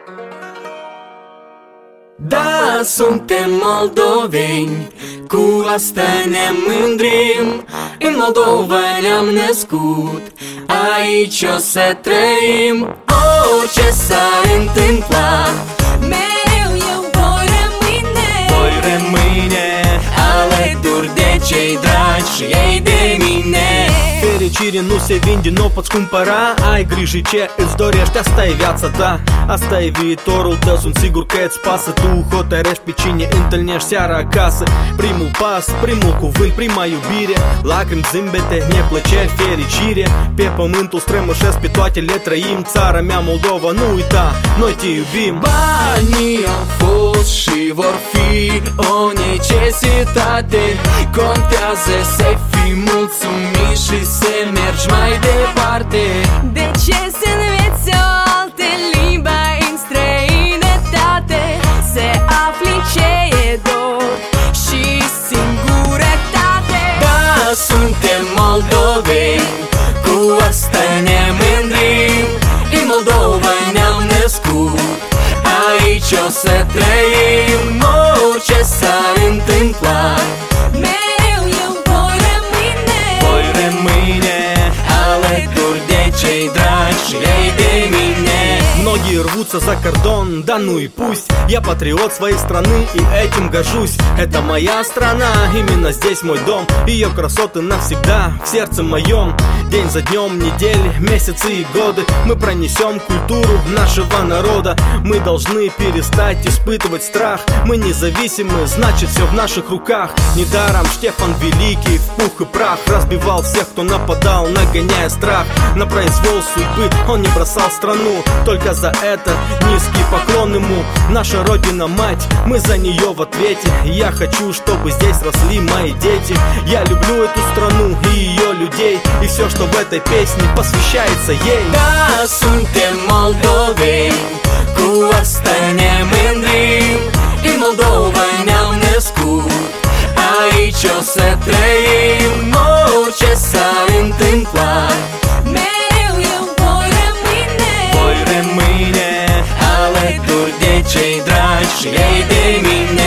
Da, suntem moldoveni, cu asta ne mândrim. În Moldova ne-am născut, aici o să trăim. Orice s-ar întâmpla, mereu eu voi rămâne alături de cei dragi și ei de mine. Fericire nu se vinde, n-o poți cumpăra. Ai grijă ce îți dorești, asta e viața ta, asta e viitorul tău. Sunt sigur că îți pasă, tu hotărești pe cine întâlnești seara acasă. Primul pas, primul cuvânt, prima iubire, lacrimi, zâmbete, neplăceri, fericire. Pe pământul strămoșesc, pe toate le trăim. Țara mea Moldova, nu uita, noi te iubim. Banii au fost și vor fi o necesitate. Contează să fii mulțumit și să mergi mai departe. De ce să înveți o altă limbă în străinătate? Să afli ce e dor și singurătate. Da, suntem moldoveni, cu asta ne mândrim. În Moldova ne-am născut, aici o să trăim. Orice s-ar întâmpla, mereu eu voi rămâne alături de cei dragi și ei de mine. Многие рвутся за кордон, да ну и пусть. Я патриот своей страны и этим горжусь. Это моя страна, именно здесь мой дом. Ее красоты навсегда в сердце моем. День за днем, недели, месяцы и годы мы пронесем культуру нашего народа. Мы должны перестать испытывать страх. Мы независимы, значит все в наших руках. Недаром Штефан Великий в пух и прах разбивал всех, кто нападал, нагоняя страх. На произвол судьбы он не бросал страну. Только за это низкий поклон ему. Наша Родина-мать, мы за нее в ответе. Я хочу, чтобы здесь росли мои дети. Я люблю эту страну и ее людей. И все, что в этой песне посвящается ей. Da, suntem moldoveni, cu asta ne mândrim. În Moldova ne-am născut, aici o să trăim. Orice s-ar întâmpla, mereu eu voi rămâne alături de cei dragi și ei de mine.